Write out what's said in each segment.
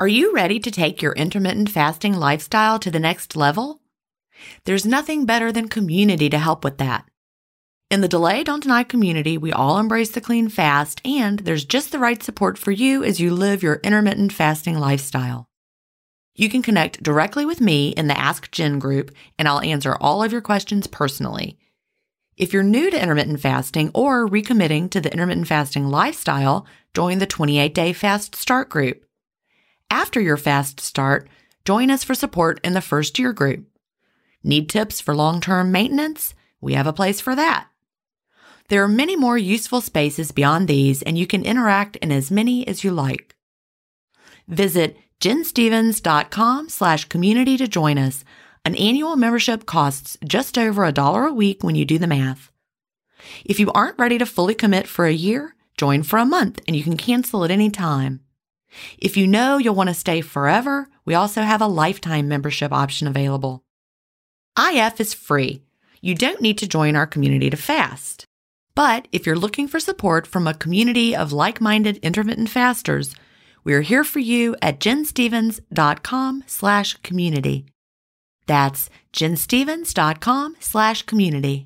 Are you ready to take your intermittent fasting lifestyle to the next level? There's nothing better than community to help with that. In the Delay Don't Deny community, we all embrace the clean fast, and there's just the right support for you as you live your intermittent fasting lifestyle. You can connect directly with me in the Ask Jen group, and I'll answer all of your questions personally. If you're new to intermittent fasting or recommitting to the intermittent fasting lifestyle, join the 28-Day Fast Start group. After your fast start, join us for support in the First Year group. Need tips for long-term maintenance? We have a place for that. There are many more useful spaces beyond these, and you can interact in as many as you like. Visit jenstevens.com/community to join us. An annual membership costs just over $1 a week when you do the math. If you aren't ready to fully commit for a year, join for a month and you can cancel at any time. If you know you'll want to stay forever, we also have a lifetime membership option available. IF is free. You don't need to join our community to fast. But if you're looking for support from a community of like-minded intermittent fasters, we're here for you at jenstevens.com/community. That's jenstevens.com/community.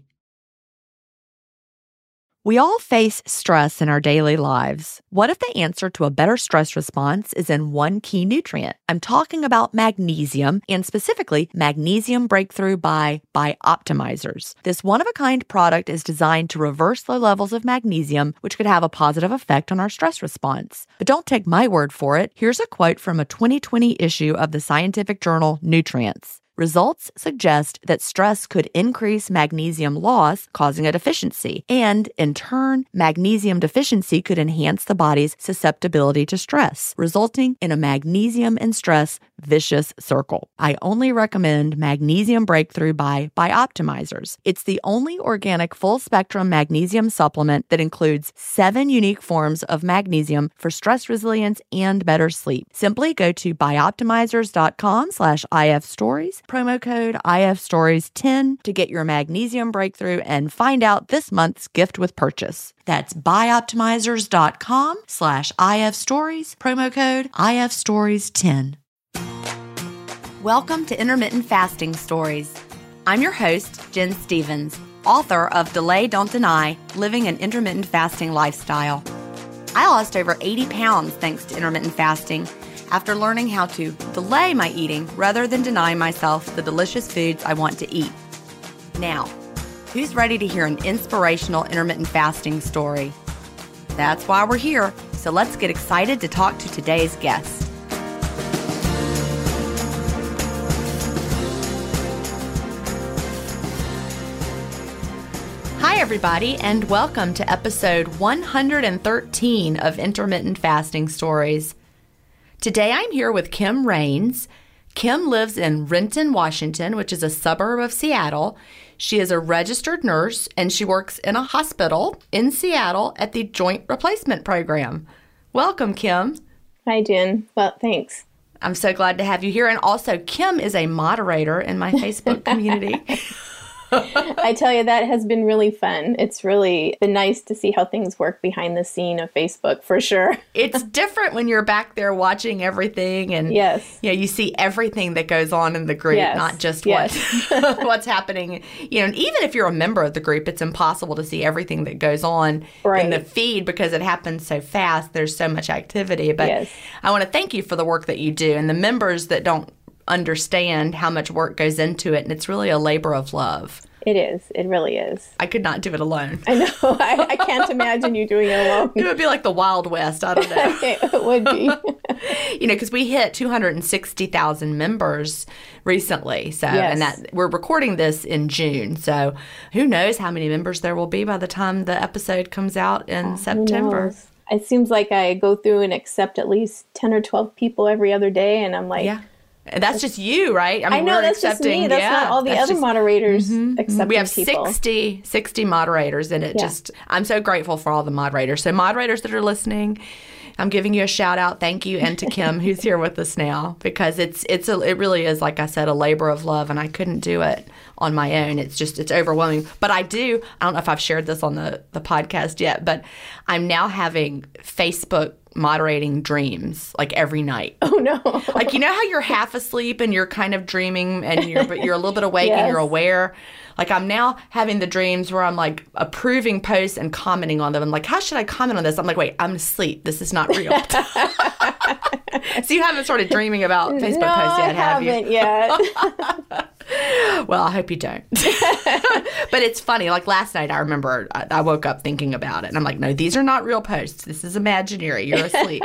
We all face stress in our daily lives. What if the answer to a better stress response is in one key nutrient? I'm talking about magnesium, and specifically Magnesium Breakthrough by Bioptimizers. This one-of-a-kind product is designed to reverse low levels of magnesium, which could have a positive effect on our stress response. But don't take my word for it. Here's a quote from a 2020 issue of the scientific journal Nutrients. Results suggest that stress could increase magnesium loss, causing a deficiency, and in turn, magnesium deficiency could enhance the body's susceptibility to stress, resulting in a magnesium and stress vicious circle. I only recommend Magnesium Breakthrough by Bioptimizers. It's the only organic full-spectrum magnesium supplement that includes 7 unique forms of magnesium for stress resilience and better sleep. Simply go to bioptimizers.com/IFstories, promo code IFstories10 to get your Magnesium Breakthrough and find out this month's gift with purchase. That's bioptimizers.com/IFstories, promo code IFstories10. Welcome to Intermittent Fasting Stories. I'm your host, Jen Stevens, author of Delay Don't Deny, Living an Intermittent Fasting Lifestyle. I lost over 80 pounds thanks to intermittent fasting after learning how to delay my eating rather than deny myself the delicious foods I want to eat. Now, who's ready to hear an inspirational intermittent fasting story? That's why we're here, so let's get excited to talk to today's guest. Hi, everybody, and welcome to episode 113 of Intermittent Fasting Stories. Today, I'm here with Kim Raines. Kim lives in Renton, Washington, which is a suburb of Seattle. She is a registered nurse, and she works in a hospital in Seattle at the Joint Replacement Program. Welcome, Kim. Hi, Jen. Well, thanks. I'm so glad to have you here. And also, Kim is a moderator in my Facebook community. I tell you, that has been really fun. It's really been nice to see how things work behind the scene of Facebook, for sure. It's different when you're back there watching everything and yes. You see everything that goes on in the group, yes. not just yes. what's happening. And even if you're a member of the group, it's impossible to see everything that goes on in the feed because it happens so fast. There's so much activity. But yes. I want to thank you for the work that you do. And the members that don't understand how much work goes into it, and it's really a labor of love. It is. It really is. I could not do it alone. I know. I can't imagine you doing it alone. It would be like the Wild West. I don't know. It would be. Because we hit 260,000 members recently. So, yes. And that we're recording this in June. So, who knows how many members there will be by the time the episode comes out in September. It seems like I go through and accept at least 10 or 12 people every other day, and I'm like, yeah. And that's just you, right? I know, that's just me. That's not all the other moderators accepting We have people. 60 moderators, and it I'm so grateful for all the moderators. So moderators that are listening, I'm giving you a shout out. Thank you. And to Kim, who's here with us now, because it really is, like I said, a labor of love, and I couldn't do it on my own. It's overwhelming. But I don't know if I've shared this on the podcast yet, but I'm now having Facebook moderating dreams like every night. Oh no. Like, you know how you're half asleep and you're kind of dreaming but you're a little bit awake Yes. and you're aware. Like, I'm now having the dreams where I'm like approving posts and commenting on them. I'm like, how should I comment on this? I'm like, wait, I'm asleep. This is not real. So you haven't started dreaming about Facebook posts yet, have you? I haven't yet. Well, I hope you don't. But it's funny. Like last night, I remember I woke up thinking about it. And I'm like, no, these are not real posts. This is imaginary. You're asleep.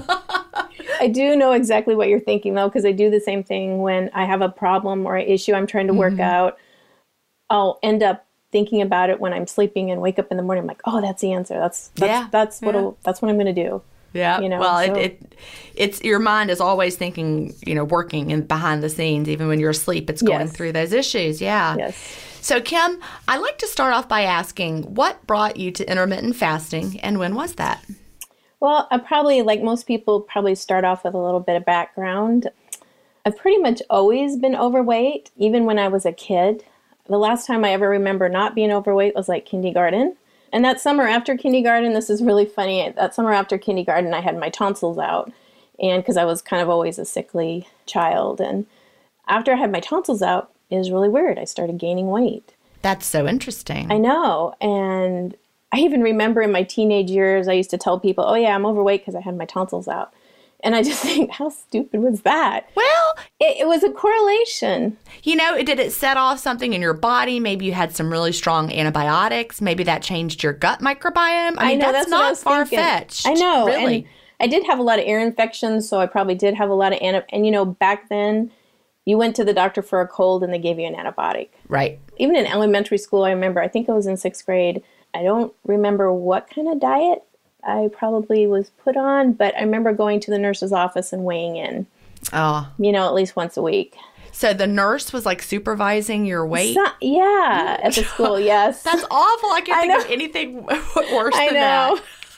I do know exactly what you're thinking, though, because I do the same thing when I have a problem or an issue I'm trying to work out. I'll end up thinking about it when I'm sleeping and wake up in the morning. I'm like, oh, that's the answer. That's what I'm going to do. Yeah. You know, well, so. it's your mind is always thinking, working and behind the scenes, even when you're asleep, it's going through those issues. Yeah. Yes. So, Kim, I'd like to start off by asking, what brought you to intermittent fasting and when was that? Well, I probably, like most people, probably start off with a little bit of background. I've pretty much always been overweight, even when I was a kid. The last time I ever remember not being overweight was like kindergarten. And that summer after kindergarten, this is really funny, that summer after kindergarten, I had my tonsils out, and because I was kind of always a sickly child. And after I had my tonsils out, it was really weird. I started gaining weight. That's so interesting. I know. And I even remember in my teenage years, I used to tell people, oh yeah, I'm overweight because I had my tonsils out. And I just think, how stupid was that? Well, it was a correlation. Did it set off something in your body? Maybe you had some really strong antibiotics. Maybe that changed your gut microbiome. I mean, know, that's not far-fetched. I know. Really. And I did have a lot of ear infections, so I probably did have a lot of and back then, you went to the doctor for a cold and they gave you an antibiotic. Right. Even in elementary school, I remember, I think I was in 6th grade. I don't remember what kind of diet I probably was put on, but I remember going to the nurse's office and weighing in. Oh. At least once a week. So the nurse was like supervising your weight? At the school, yes. That's awful. I can't think of anything worse than that.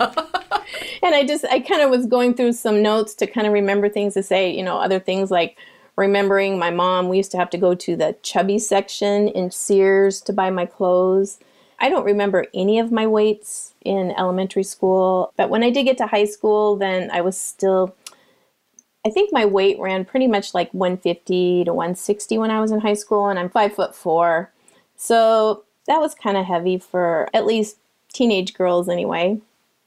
And I kind of was going through some notes to kind of remember things to say, other things like remembering my mom. We used to have to go to the chubby section in Sears to buy my clothes. I don't remember any of my weights in elementary school, but when I did get to high school, then I was still, I think my weight ran pretty much like 150 to 160 when I was in high school, and I'm 5'4". So that was kind of heavy for at least teenage girls anyway.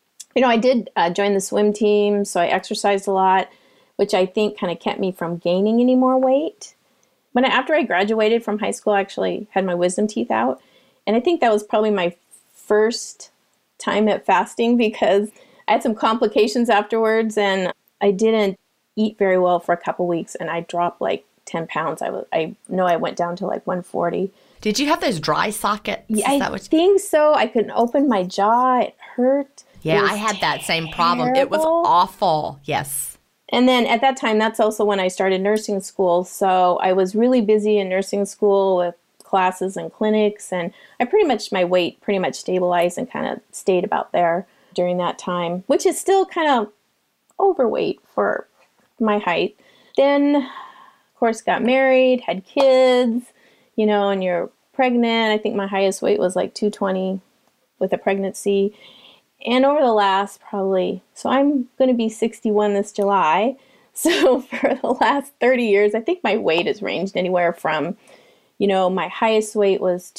I did join the swim team, so I exercised a lot, which I think kind of kept me from gaining any more weight. But after I graduated from high school, I actually had my wisdom teeth out. And I think that was probably my first time at fasting because I had some complications afterwards and I didn't eat very well for a couple weeks and I dropped like 10 pounds. I know I went down to like 140. Did you have those dry sockets? I think so. I couldn't open my jaw. It hurt. Yeah, I had that same problem. It was awful. Yes. And then at that time, that's also when I started nursing school. So I was really busy in nursing school with classes and clinics, and my weight pretty much stabilized and kind of stayed about there during that time, which is still kind of overweight for my height. Then, of course, got married, had kids, and you're pregnant. I think my highest weight was like 220 with a pregnancy. And over the last so I'm going to be 61 this July. So for the last 30 years, I think my weight has ranged anywhere from my highest weight was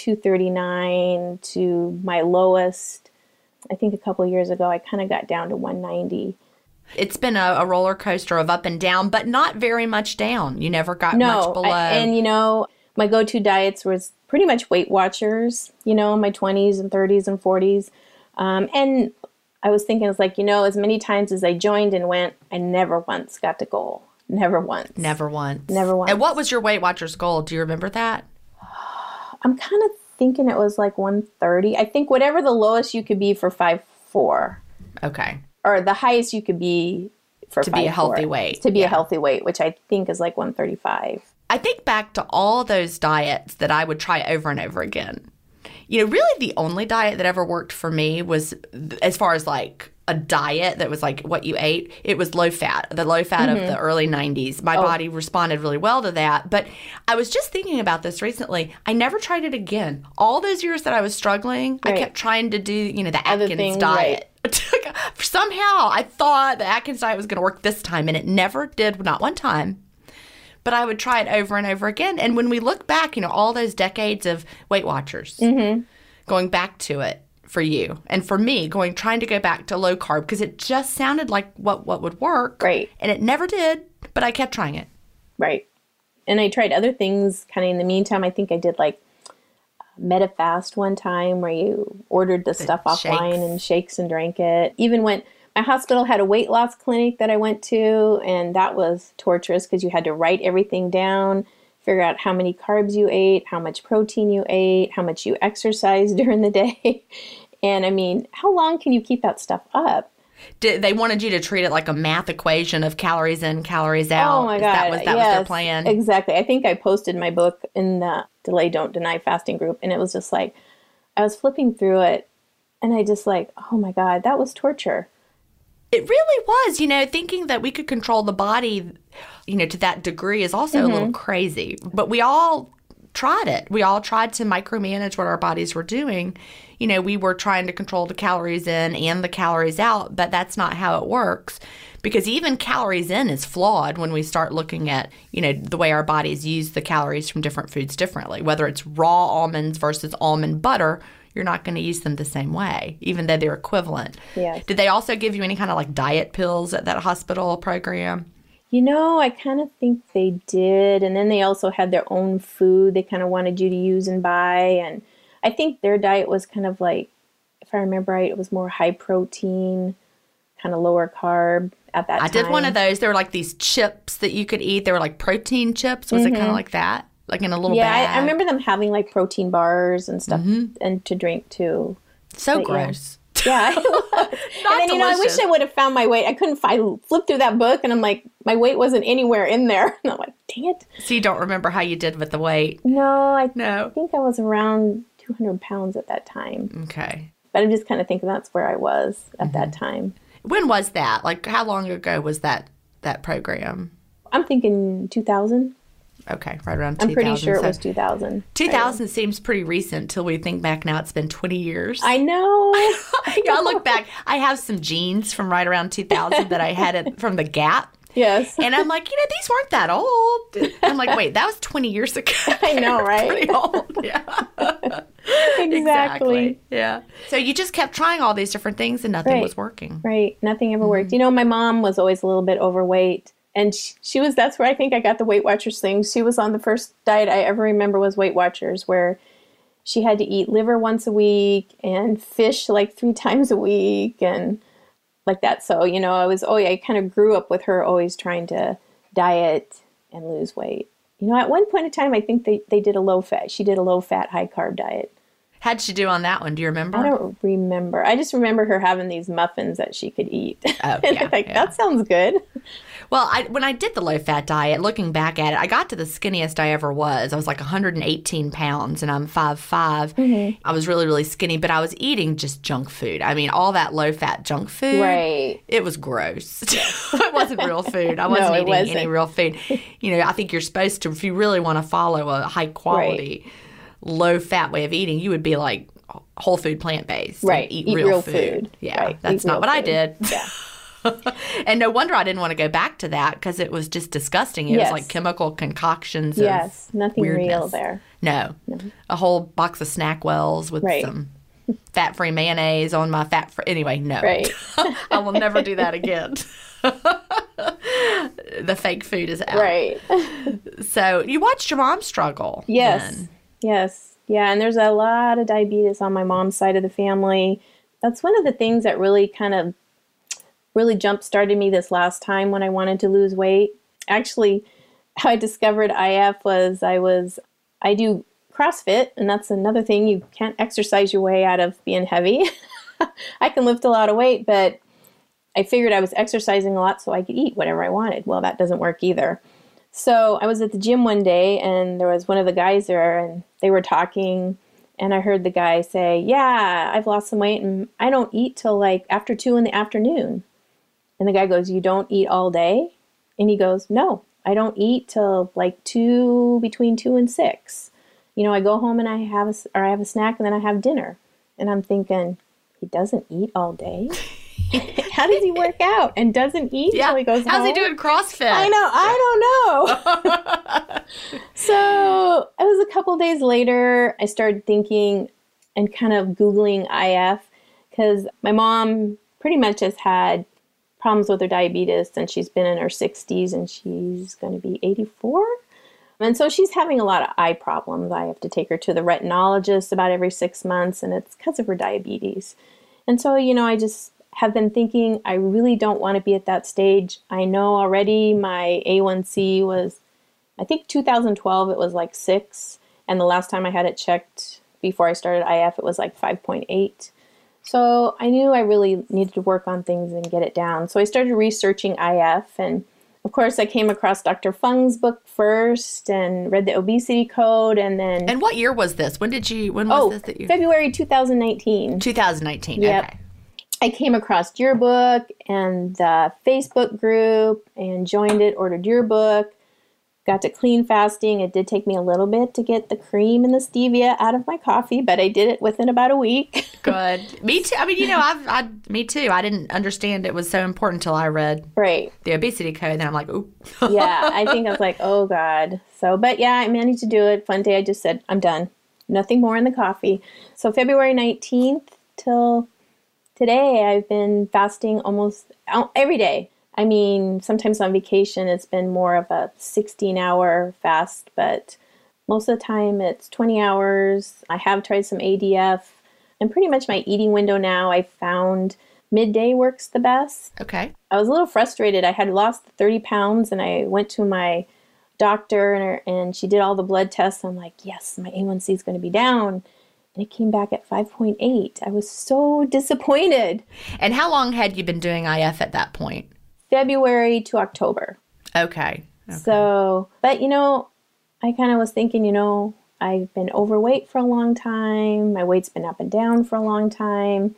239 to my lowest, I think a couple of years ago, I kind of got down to 190. It's been a roller coaster of up and down, but not very much down. You never got much below. My go-to diets was pretty much Weight Watchers, in my 20s and 30s and 40s. And I was thinking, it's like, as many times as I joined and went, I never once got to goal. Never once. Never once. Never once. And what was your Weight Watchers goal? Do you remember that? I'm kind of thinking it was like 130. I think whatever the lowest you could be for 5'4". Okay. Or the highest you could be for 5'4". To be a healthy weight. To be a healthy weight, which I think is like 135. I think back to all those diets that I would try over and over again. Really the only diet that ever worked for me was, as far as like a diet that was like what you ate, it was low fat, the low fat of the early 90s. My body responded really well to that. But I was just thinking about this recently. I never tried it again. All those years that I was struggling, I kept trying to do, the Atkins diet. Somehow I thought the Atkins diet was going to work this time, and it never did, not one time. But I would try it over and over again. And when we look back, all those decades of Weight Watchers, going back to it for you and for me, trying to go back to low carb because it just sounded like what would work. Right. And it never did, but I kept trying it. Right. And I tried other things kind of in the meantime. I think I did like MetaFast one time where you ordered the stuff offline and shakes and drank it. Even when my hospital had a weight loss clinic that I went to, and that was torturous because you had to write everything down, figure out how many carbs you ate, how much protein you ate, how much you exercised during the day. And I mean, how long can you keep that stuff up? They wanted you to treat it like a math equation of calories in, calories out. Oh my God. That was their plan? Exactly. I think I posted my book in the Delay, Don't Deny fasting group. And it was just like, I was flipping through it and I just like, oh my God, that was torture. It really was, thinking that we could control the body, to that degree is also a little crazy. But we all tried it. We all tried to micromanage what our bodies were doing. We were trying to control the calories in and the calories out, but that's not how it works. Because even calories in is flawed when we start looking at, the way our bodies use the calories from different foods differently. Whether it's raw almonds versus almond butter, you're not going to use them the same way, even though they're equivalent. Yes. Did they also give you any kind of like diet pills at that hospital program? I kind of think they did. And then they also had their own food they kind of wanted you to use and buy. And I think their diet was kind of like, if I remember right, it was more high protein, kind of lower carb at that time. I did one of those. There were like these chips that you could eat. They were like protein chips. Was it kind of like that? Like in a little bag? Yeah, I remember them having like protein bars and stuff and to drink too. So gross. Yeah. And then, I wish I would have found my weight. I couldn't flip through that book and I'm like, my weight wasn't anywhere in there. And I'm like, dang it. So you don't remember how you did with the weight? No, I think I was around 200 pounds at that time. Okay. But I'm just kind of thinking that's where I was at that time. When was that? Like, how long ago was that program? I'm thinking 2000. Okay, right around 2000. I'm pretty sure it was 2000. 2000 seems pretty recent till we think back now. It's been 20 years. I know. I look back. I have some jeans from right around 2000 that I had from the Gap. Yes. And I'm like, these weren't that old. I'm like, wait, that was 20 years ago. I know, right? Pretty old, yeah. Exactly. Yeah. So you just kept trying all these different things and nothing was working. Right. Nothing ever worked. My mom was always a little bit overweight. And she was, that's where I think I got the Weight Watchers thing. She was on the first diet I ever remember was Weight Watchers, where she had to eat liver once a week and fish like 3 times a week and like that. So, I kind of grew up with her always trying to diet and lose weight. At one point in time, I think they did a low fat. She did a low fat, high carb diet. How'd she do on that one? Do you remember? I don't remember. I just remember her having these muffins that she could eat. Oh, and I'm like, that sounds good. Well, when I did the low-fat diet, looking back at it, I got to the skinniest I ever was. I was like 118 pounds, and I'm 5'5". I was really, really skinny, but I was eating just junk food. I mean, all that low-fat junk food. Right. It was gross. It wasn't real food. I wasn't eating any real food. I think you're supposed to, if you really want to follow a high-quality, low-fat way of eating, you would be like whole food, plant-based. Right. Eat real food. Yeah, right. That's not what I did. Yeah. And no wonder I didn't want to go back to that because it was just disgusting. It was like chemical concoctions. Yes, nothing weirdness. real there. No. A whole box of Snackwells with some fat-free mayonnaise on my fat-free. Anyway, no. Right. I will never do that again. The fake food is out. Right. So you watched your mom struggle. Yes. Then. Yes. Yeah, and there's a lot of diabetes on my mom's side of the family. That's one of the things that really jump-started me this last time when I wanted to lose weight. Actually, how I discovered IF was I do CrossFit, and that's another thing. You can't exercise your way out of being heavy. I can lift a lot of weight, but I figured I was exercising a lot so I could eat whatever I wanted. Well, that doesn't work either. So I was at the gym one day, and there was one of the guys there, and they were talking, And I heard the guy say, yeah, I've lost some weight and I don't eat till like after 2 in the afternoon. And the guy goes, you don't eat all day? And he goes, no, I don't eat till like between 2 and 6. I go home and I have a snack and then I have dinner. And I'm thinking, he doesn't eat all day? How does he work out and doesn't eat until he goes home? How's he doing CrossFit? I don't know. So it was a couple days later, I started thinking and kind of Googling IF because my mom pretty much has had problems with her diabetes since she's been in her 60s and she's going to be 84. And so she's having a lot of eye problems. I have to take her to the retinologist about every 6 months, and it's because of her diabetes. And so, I just have been thinking, I really don't want to be at that stage. I know already my A1C was, I think 2012, it was like 6. And the last time I had it checked before I started IF, it was like 5.8. So I knew I really needed to work on things and get it down. So I started researching IF. And of course, I came across Dr. Fung's book first and read the obesity code. And then. And what year was this? When was this that you? February 2019. 2019. Yep. Okay. I came across your book and the Facebook group and joined it, ordered your book, got to clean fasting. It did take me a little bit to get the cream and the stevia out of my coffee, but I did it within about a week. Good. Me too. I mean, me too. I didn't understand it was so important until I read the obesity code. And then I'm like, ooh. Yeah, I think I was like, oh God. So, but yeah, I managed to do it. One day I just said, I'm done. Nothing more in the coffee. So February 19th till today, I've been fasting almost every day. I mean, sometimes on vacation, it's been more of a 16-hour fast, but most of the time it's 20 hours. I have tried some ADF, and pretty much my eating window now, I found midday works the best. Okay. I was a little frustrated. I had lost 30 pounds, and I went to my doctor, and she did all the blood tests. I'm like, yes, my A1C is going to be down. And it came back at 5.8. I was so disappointed. And how long had you been doing IF at that point? February to October. Okay. So, but I kind of was thinking, I've been overweight for a long time. My weight's been up and down for a long time.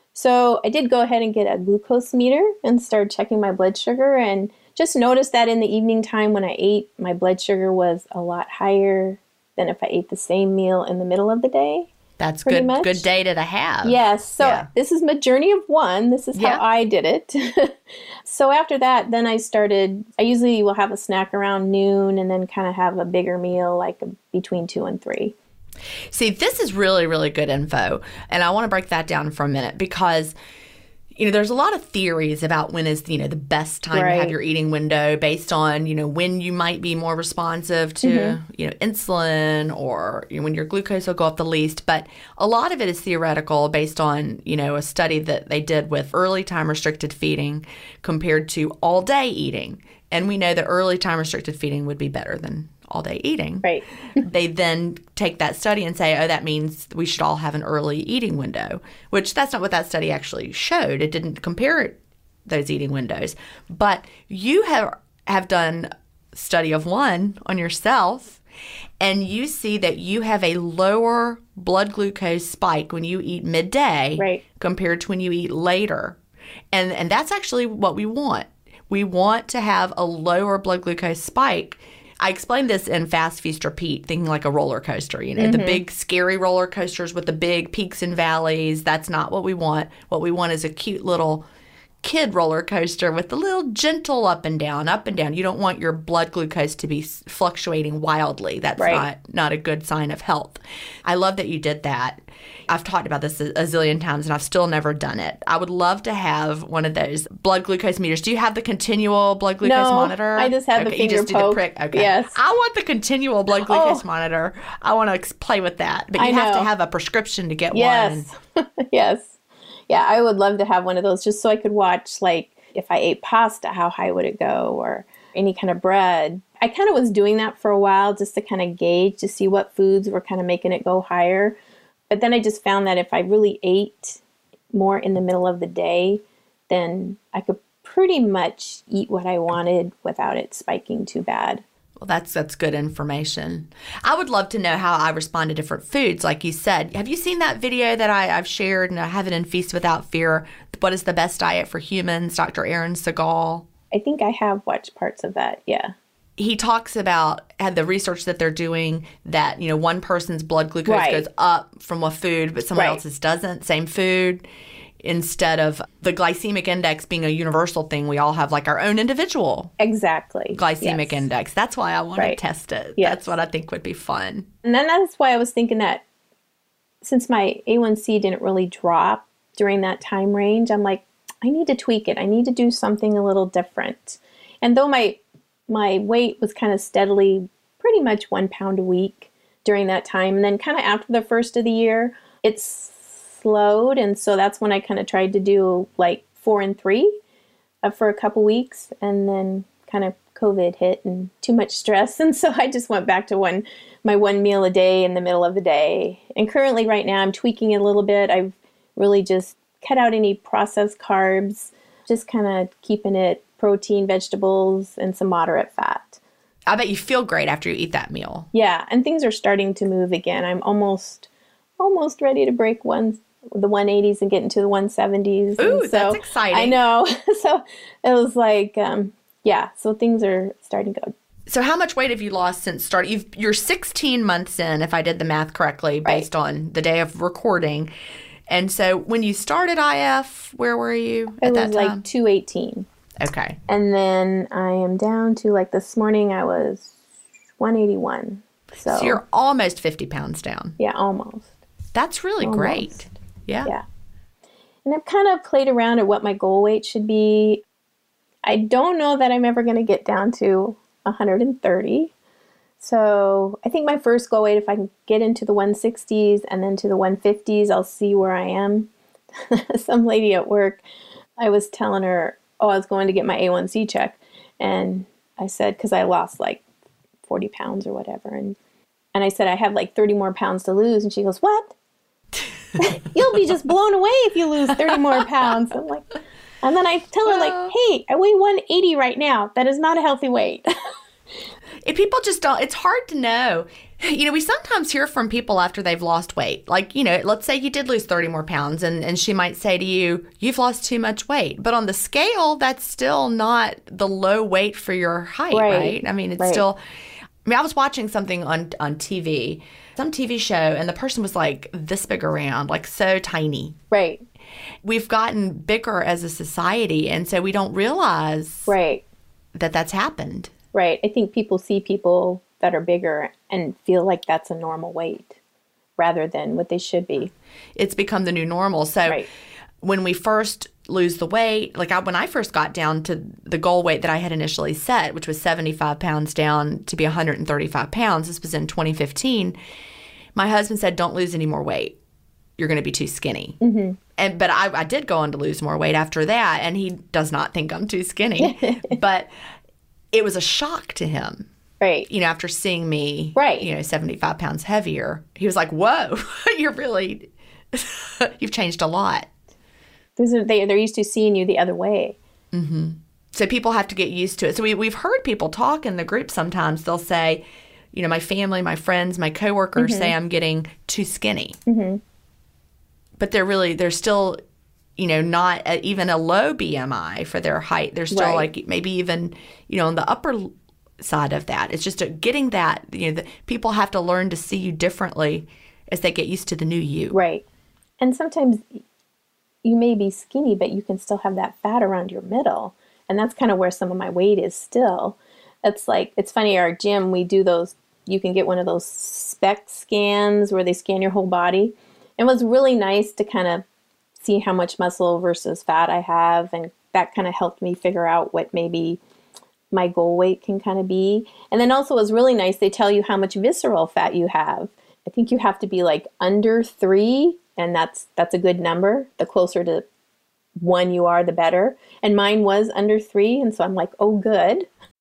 So I did go ahead and get a glucose meter and started checking my blood sugar, and just noticed that in the evening time when I ate, my blood sugar was a lot higher than if I ate the same meal in the middle of the day. That's good data to have. Yes. So This is my journey of one. This is how I did it. So after that, then I usually will have a snack around noon and then kind of have a bigger meal like between 2 and 3. See, this is really, really good info. And I want to break that down for a minute because there's a lot of theories about when is, the best time to have your eating window based on, when you might be more responsive to, insulin or when your glucose will go up the least. But a lot of it is theoretical based on, a study that they did with early time restricted feeding compared to all day eating. And we know that early time restricted feeding would be better than all day eating. Right. They then take that study and say, oh, that means we should all have an early eating window, which that's not what that study actually showed. It didn't compare those eating windows. But you have done study of one on yourself, and you see that you have a lower blood glucose spike when you eat midday compared to when you eat later. And that's actually what we want. We want to have a lower blood glucose spike. I explained this in Fast, Feast, Repeat, thinking like a roller coaster, the big scary roller coasters with the big peaks and valleys. That's not what we want. What we want is a cute little kid roller coaster with a little gentle up and down, up and down. You don't want your blood glucose to be fluctuating wildly. That's not a good sign of health. I love that you did that. I've talked about this a zillion times, and I've still never done it. I would love to have one of those blood glucose meters. Do you have the continual blood glucose monitor? I just have the finger you just poke. Do the prick. Okay. Yes. I want the continual blood glucose monitor. I want to play with that. But you have to have a prescription to get one. Yes. Yeah, I would love to have one of those just so I could watch, like, if I ate pasta, how high would it go, or any kind of bread. I kind of was doing that for a while just to kind of gauge to see what foods were kind of making it go higher. But then I just found that if I really ate more in the middle of the day, then I could pretty much eat what I wanted without it spiking too bad. Well, that's good information. I would love to know how I respond to different foods, like you said. Have you seen that video that I've shared, and I have it in Feast Without Fear? What is the best diet for humans? Dr. Aaron Segal. I think I have watched parts of that. Yeah. He talks about the research that they're doing that, one person's blood glucose goes up from a food, but someone else's doesn't. Same food. Instead of the glycemic index being a universal thing, we all have like our own individual glycemic index. That's why I want to test it. Yes. That's what I think would be fun. And then that's why I was thinking that since my A1C didn't really drop during that time range, I'm like, I need to tweak it. I need to do something a little different. And though my weight was kind of steadily pretty much 1 pound a week during that time, and then kind of after the first of the year, it's slowed, and so that's when I kind of tried to do like 4 and 3 for a couple weeks, and then kind of COVID hit and too much stress, and so I just went back to my one meal a day in the middle of the day. And currently right now I'm tweaking it a little bit. I've really just cut out any processed carbs, just kind of keeping it protein, vegetables, and some moderate fat. I bet you feel great after you eat that meal. Yeah, and things are starting to move again. I'm almost ready to break the 180s and get into the 170s. Ooh, so that's exciting. I know. So it was like, so things are starting to go. So how much weight have you lost since starting? You're 16 months in, if I did the math correctly, based on the day of recording. And so when you started IF, where were you at that time? It was like 218. Okay. And then I am down to, like, this morning I was 181. So you're almost 50 pounds down. Yeah, almost. That's really great. Yeah. And I've kind of played around at what my goal weight should be. I don't know that I'm ever going to get down to 130. So I think my first goal weight, if I can get into the 160s and then to the 150s, I'll see where I am. Some lady at work, I was telling her, I was going to get my A1C check. And I said, because I lost like 40 pounds or whatever. And I said, I have like 30 more pounds to lose. And she goes, what? You'll be just blown away if you lose 30 more pounds. I'm like, and then I tell her, like, hey, I weigh 180 right now. That is not a healthy weight. If people just don't, it's hard to know. We sometimes hear from people after they've lost weight. Like, let's say you did lose 30 more pounds and she might say to you, you've lost too much weight. But on the scale, that's still not the low weight for your height, right? I mean, it's still, I was watching something on TV, some TV show, and the person was like this big around, like so tiny. Right. We've gotten bigger as a society, and so we don't realize that that's happened. Right. I think people see people that are bigger and feel like that's a normal weight rather than what they should be. It's become the new normal. So when we first lose the weight, like when I first got down to the goal weight that I had initially set, which was 75 pounds down to be 135 pounds, this was in 2015, my husband said, don't lose any more weight. You're going to be too skinny. Mm-hmm. But I did go on to lose more weight after that, and he does not think I'm too skinny. But it was a shock to him. Right. After seeing me, 75 pounds heavier, he was like, whoa, you've changed a lot. They're used to seeing you the other way. Mm-hmm. So people have to get used to it. So we've heard people talk in the group sometimes. They'll say, my family, my friends, my coworkers say I'm getting too skinny. Mm-hmm. But they're still, not even a low BMI for their height. They're still like maybe even, on the upper side of that. It's just getting that, people have to learn to see you differently as they get used to the new you. Right. And sometimes you may be skinny, but you can still have that fat around your middle. And that's kind of where some of my weight is still. It's like, it's funny, our gym, we do those, you can get one of those SPECT scans where they scan your whole body. It was really nice to kind of see how much muscle versus fat I have. And that kind of helped me figure out what maybe my goal weight can kind of be. And then also it was really nice. They tell you how much visceral fat you have. I think you have to be like under 3, and that's a good number. The closer to 1 you are, the better. And mine was under 3, and so I'm like, oh, good.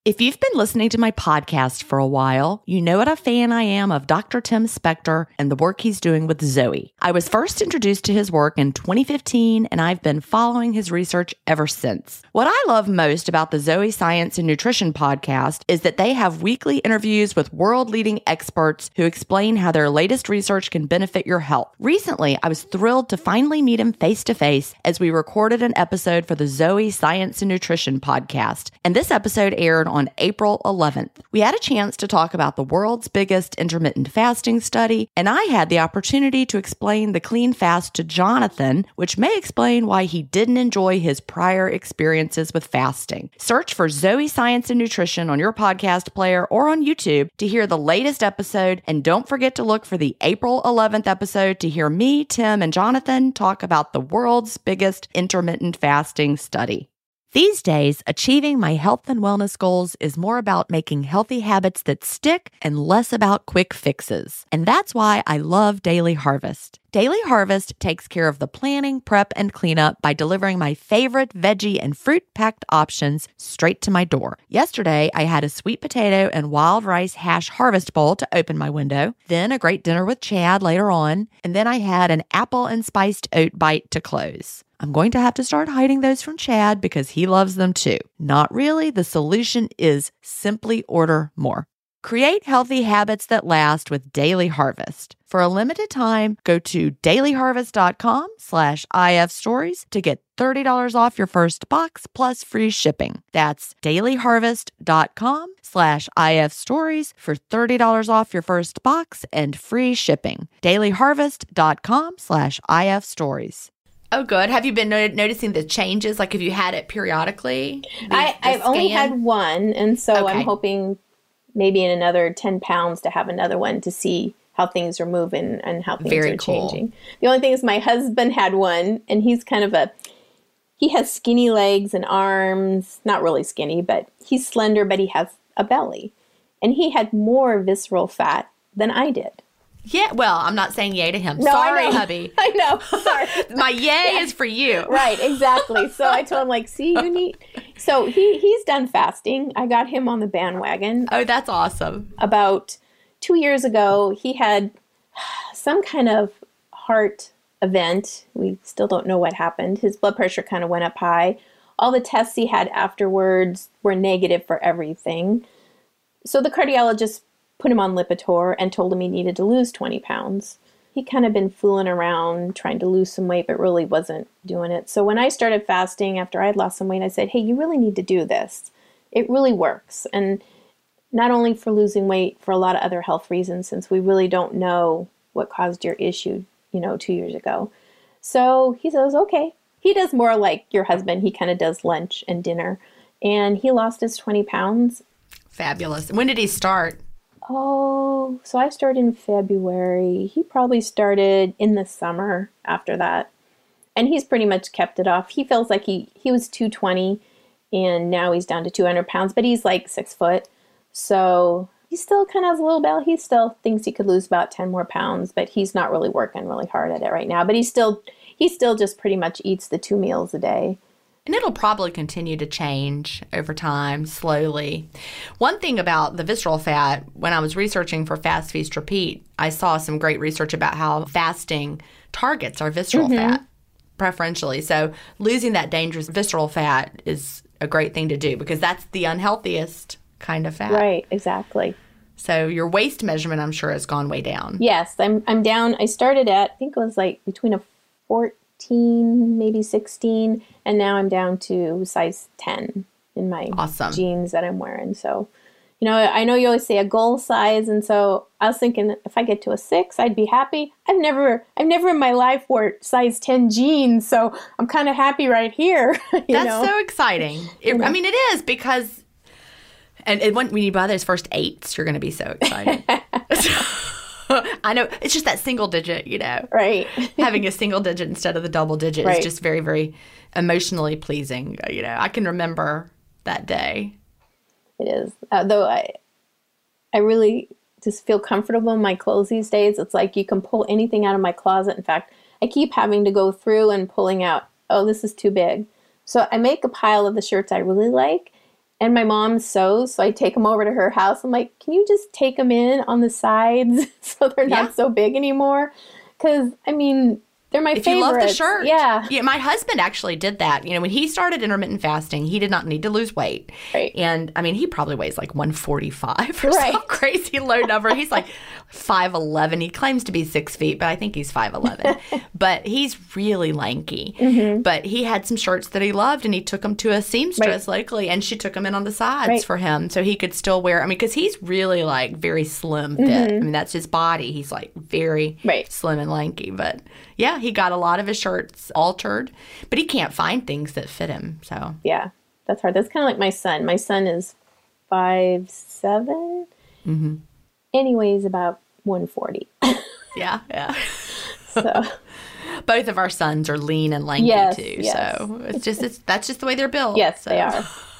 If you've been listening to my podcast for a while, you know what a fan I am of Dr. Tim Spector and the work he's doing with Zoe. I was first introduced to his work in 2015, and I've been following his research ever since. What I love most about the Zoe Science and Nutrition podcast is that they have weekly interviews with world-leading experts who explain how their latest research can benefit your health. Recently, I was thrilled to finally meet him face-to-face as we recorded an episode for the Zoe Science and Nutrition podcast, and this episode aired on April 11th. We had a chance to talk about the world's biggest intermittent fasting study, and I had the opportunity to explain the clean fast to Jonathan, which may explain why he didn't enjoy his prior experiences with fasting. Search for Zoe Science and Nutrition on your podcast player or on YouTube to hear the latest episode, and don't forget to look for the April 11th episode to hear me, Tim, and Jonathan talk about the world's biggest intermittent fasting study. These days, achieving my health and wellness goals is more about making healthy habits that stick and less about quick fixes. And that's why I love Daily Harvest. Daily Harvest takes care of the planning, prep, and cleanup by delivering my favorite veggie and fruit-packed options straight to my door. Yesterday, I had a sweet potato and wild rice hash harvest bowl to open my window, then a great dinner with Chad later on, and then I had an apple and spiced oat bite to close. I'm going to have to start hiding those from Chad because he loves them too. Not really. The solution is simply order more. Create healthy habits that last with Daily Harvest. For a limited time, go to dailyharvest.com/ifstories to get $30 off your first box plus free shipping. That's dailyharvest.com/ifstories for $30 off your first box and free shipping. dailyharvest.com/ifstories. Oh, good. Have you been noticing the changes? Like, have you had it periodically? I've only had one, and so I'm hoping maybe in another 10 pounds to have another one to see how things are moving and how things are changing. The only thing is my husband had one, and he's kind of he has skinny legs and arms, not really skinny, but he's slender, but he has a belly. And he had more visceral fat than I did. Yeah, well, I'm not saying yay to him. No, sorry, hubby. I know. Sorry. My yay is for you. Right, exactly. So I told him, like, see, you need... So he's done fasting. I got him on the bandwagon. Oh, that's awesome. About 2 years ago, he had some kind of heart event. We still don't know what happened. His blood pressure kind of went up high. All the tests he had afterwards were negative for everything. So the cardiologist put him on Lipitor and told him he needed to lose 20 pounds. He kind of been fooling around trying to lose some weight, but really wasn't doing it. So when I started fasting after I had lost some weight, I said, hey, you really need to do this. It really works. And not only for losing weight, for a lot of other health reasons, since we really don't know what caused your issue, 2 years ago. So he says, okay. He does more like your husband. He kind of does lunch and dinner. And he lost his 20 pounds. Fabulous. When did he start? Oh, so I started in February. He probably started in the summer after that. And he's pretty much kept it off. He feels like he was 220 and now he's down to 200 pounds, but he's like 6 foot. So he still kind of has a little belly. He still thinks he could lose about 10 more pounds, but he's not really working really hard at it right now. But he still just pretty much eats the 2 meals a day. And it'll probably continue to change over time, slowly. One thing about the visceral fat, when I was researching for Fast, Feast, Repeat, I saw some great research about how fasting targets our visceral fat preferentially. So losing that dangerous visceral fat is a great thing to do because that's the unhealthiest kind of fat. Right, exactly. So your waist measurement, I'm sure, has gone way down. Yes, I'm down. I started at, I think it was like between a 14, maybe 16, and now I'm down to size 10 in my jeans that I'm wearing. So, I know you always say a goal size, and so I was thinking if I get to a 6, I'd be happy. I've never in my life wore size 10 jeans, so I'm kind of happy right here. That's so exciting. I mean, it is because, and when you buy those first 8s, you're going to be so excited. I know. It's just that single digit, Right. Having a single digit instead of the double digit is just very, very emotionally pleasing. I can remember that day. It is. Though I really just feel comfortable in my clothes these days. It's like you can pull anything out of my closet. In fact, I keep having to go through and pulling out, oh, this is too big. So I make a pile of the shirts I really like, And my mom sews, so I take them over to her house. I'm like, can you just take them in on the sides so they're not so big anymore? Because, I mean, they're my favorites. If you love the shirt. Yeah. Yeah, my husband actually did that. When he started intermittent fasting, he did not need to lose weight. Right. And, I mean, he probably weighs like 145 or right. some crazy low number. He's like 5'11". He claims to be 6 feet, but I think he's 5'11". But he's really lanky. Mm-hmm. But he had some shirts that he loved, and he took them to a seamstress locally, and she took them in on the sides for him so he could still wear. I mean, because he's really like very slim fit. I mean, that's his body. He's like very slim and lanky. But yeah, he got a lot of his shirts altered, but he can't find things that fit him. So yeah, that's hard. That's kind of like my son. My son is 5'7". Mm-hmm. And he weighs about 140. Yeah. So both of our sons are lean and lanky too. Yes. So that's just the way they're built. Yes, so. They are.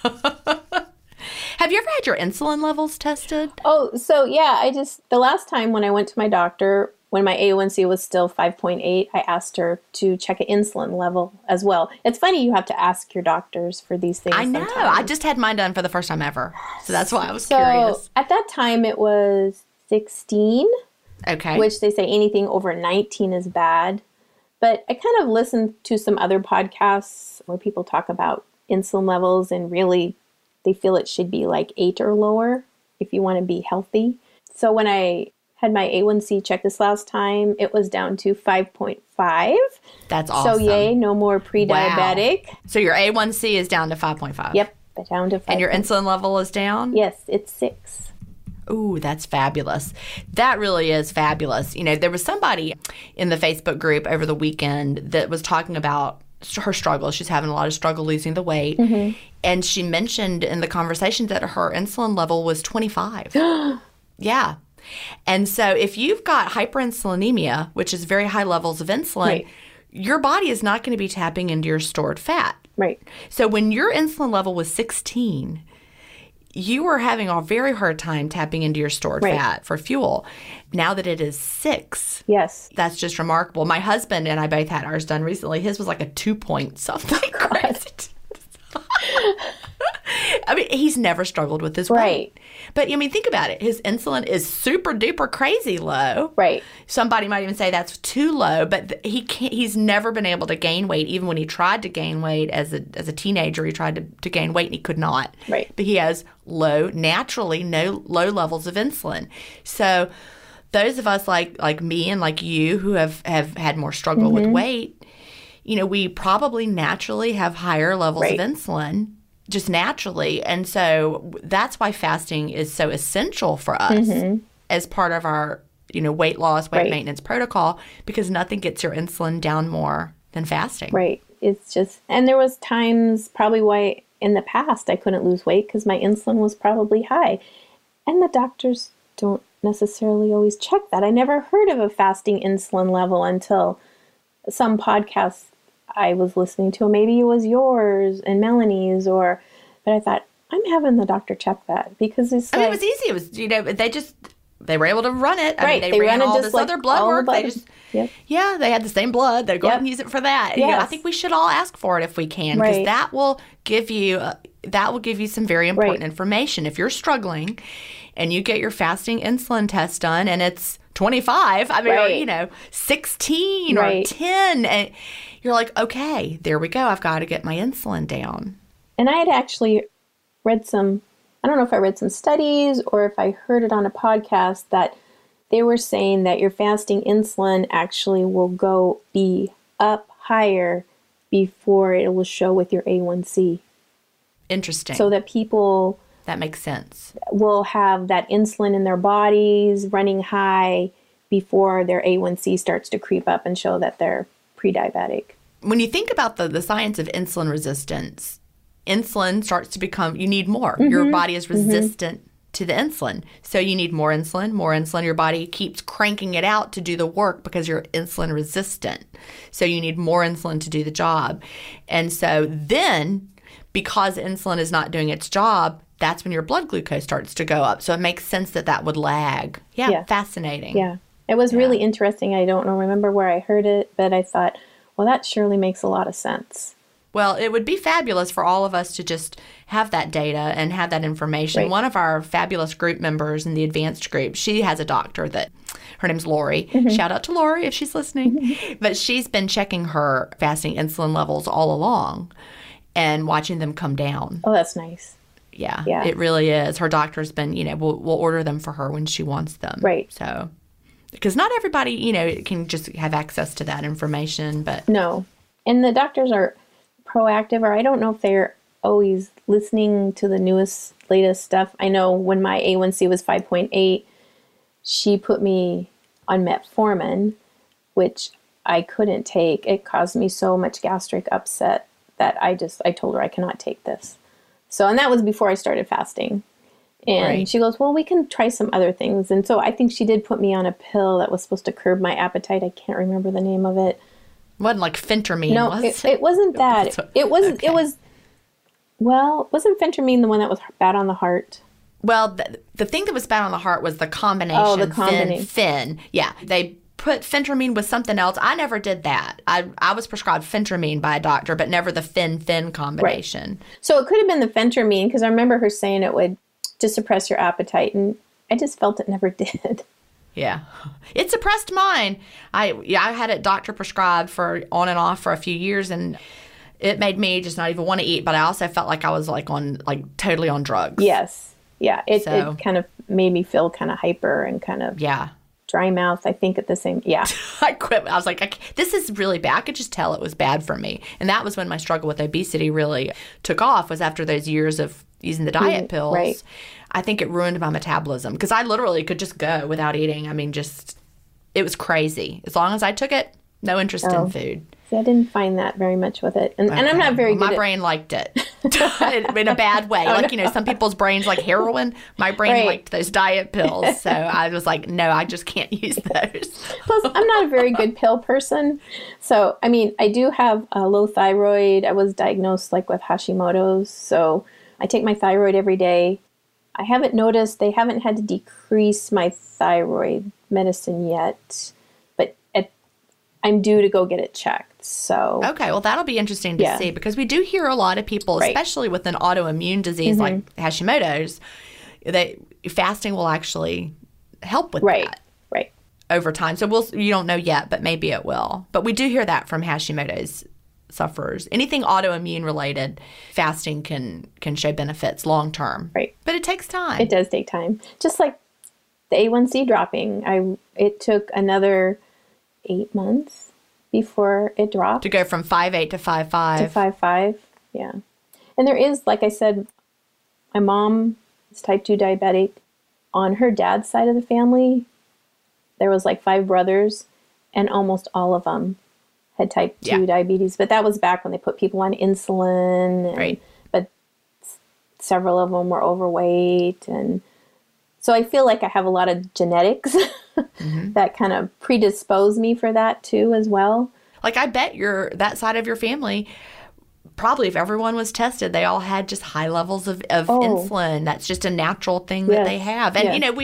Have you ever had your insulin levels tested? Oh, so yeah, the last time when I went to my doctor, when my A1C was still 5.8, I asked her to check an insulin level as well. It's funny you have to ask your doctors for these things. I know. Sometimes. I just had mine done for the first time ever. So that's why I was curious. At that time, it was 16. Okay. Which they say anything over 19 is bad. But I kind of listened to some other podcasts where people talk about insulin levels, and really they feel it should be like 8 or lower if you want to be healthy. So when I had my A1C checked this last time, it was down to 5.5. That's awesome. So yay, no more pre-diabetic. Wow. So your A1C is down to 5.5. Yep, down to 5. And your insulin level is down? Yes, it's 6. Ooh, that's fabulous. That really is fabulous. There was somebody in the Facebook group over the weekend that was talking about her struggle. She's having a lot of struggle losing the weight. Mm-hmm. And she mentioned in the conversation that her insulin level was 25. Yeah. And so if you've got hyperinsulinemia, which is very high levels of insulin, your body is not going to be tapping into your stored fat. Right. So when your insulin level was 16, you were having a very hard time tapping into your stored fat for fuel. Now that it is 6, that's just remarkable. My husband and I both had ours done recently. His was like a 2-point something. Crazy. I mean, he's never struggled with his weight. But, I mean, think about it. His insulin is super duper crazy low. Right. Somebody might even say that's too low, but he's never been able to gain weight. Even when he tried to gain weight as a teenager, he tried to gain weight and he could not. Right. But he has naturally no low levels of insulin. So those of us like me and like you who have had more struggle with weight, we probably naturally have higher levels of insulin. Just naturally. And so that's why fasting is so essential for us as part of our, weight loss, weight maintenance protocol, because nothing gets your insulin down more than fasting. Right. It's just, and there was times probably why in the past I couldn't lose weight because my insulin was probably high. And the doctors don't necessarily always check that. I never heard of a fasting insulin level until some podcasts I was listening to. Maybe it was yours and Melanie's, but I thought, I'm having the doctor check that because it's it was easy. It was, they were able to run it. I mean, they ran all this other blood work. They just, they had the same blood. They go ahead and use it for that. Yes. I think we should all ask for it if we can, because that will give you some very important information. If you're struggling and you get your fasting insulin test done and it's 25, or 16 or 10, and you're like, okay, there we go. I've got to get my insulin down. And I had actually read I don't know if I read some studies or if I heard it on a podcast that they were saying that your fasting insulin actually will be up higher before it will show with your A1C. Interesting. So that people... That makes sense. Will have that insulin in their bodies running high before their A1C starts to creep up and show that they're pre-diabetic. When you think about the science of insulin resistance, insulin starts to become, you need more. Your body is resistant to the insulin. So you need more insulin, more insulin. Your body keeps cranking it out to do the work because you're insulin resistant. So you need more insulin to do the job. And so then, because insulin is not doing its job, that's when your blood glucose starts to go up. So it makes sense that would lag. Yeah, fascinating. Yeah. It was really interesting. I don't remember where I heard it, but I thought, well, that surely makes a lot of sense. Well, it would be fabulous for all of us to just have that data and have that information. Right. One of our fabulous group members in the advanced group, she has a doctor that, her name's Lori. Shout out to Lori if she's listening. But she's been checking her fasting insulin levels all along and watching them come down. Oh, that's nice. Yeah, it really is. Her doctor's been, we'll order them for her when she wants them. Right. So, because not everybody, can just have access to that information, but. No. And the doctors are proactive, or I don't know if they're always listening to the latest stuff. I know when my A1C was 5.8, she put me on metformin, which I couldn't take. It caused me so much gastric upset that I told her I cannot take this. So, and that was before I started fasting. And she goes, well, we can try some other things. And so I think she did put me on a pill that was supposed to curb my appetite. I can't remember the name of it. It wasn't like phentermine, no, was it? it wasn't that. It wasn't phentermine the one that was bad on the heart? Well, the thing that was bad on the heart was the combination. Phen. Yeah. They put phentermine with something else. I never did that. I was prescribed phentermine by a doctor, but never the phen combination. Right. So it could have been the phentermine, because I remember her saying it would just suppress your appetite, and I just felt it never did. Yeah. It suppressed mine. I had it doctor prescribed for on and off for a few years, and it made me just not even want to eat, but I also felt like I was totally on drugs. Yes. Yeah. It kind of made me feel kind of hyper and kind of dry mouth, I think, at the same. Yeah. I quit. I was like, this is really bad. I could just tell it was bad for me. And that was when my struggle with obesity really took off, was after those years of using the diet pills. Right. I think it ruined my metabolism, because I literally could just go without eating. I mean, it was crazy. As long as I took it, no interest in food. See, I didn't find that very much with it. And I'm not very good my brain liked it in a bad way. Some people's brains like heroin. My brain liked those diet pills. So I was like, no, I just can't use those. Plus, I'm not a very good pill person. So, I mean, I do have a low thyroid. I was diagnosed with Hashimoto's. So I take my thyroid every day. I haven't noticed, they haven't had to decrease my thyroid medicine yet, but I'm due to go get it checked. So okay, well, that'll be interesting to see, because we do hear a lot of people, especially with an autoimmune disease like Hashimoto's, that fasting will actually help with that over time. So you don't know yet, but maybe it will. But we do hear that from Hashimoto's sufferers. Anything autoimmune related, fasting can show benefits long term. Right. But it takes time. It does take time. Just like the A1C dropping, it took another 8 months before it dropped. To go from 5.8 to 5.5. To 5.5, yeah. And there is, like I said, my mom is type 2 diabetic. On her dad's side of the family, there was 5 brothers, and almost all of them had type 2 diabetes. But that was back when they put people on insulin. But several of them were overweight. And so I feel like I have a lot of genetics that kind of predispose me for that too as well. I bet that side of your family, probably if everyone was tested, they all had just high levels of insulin. That's just a natural thing that they have. And,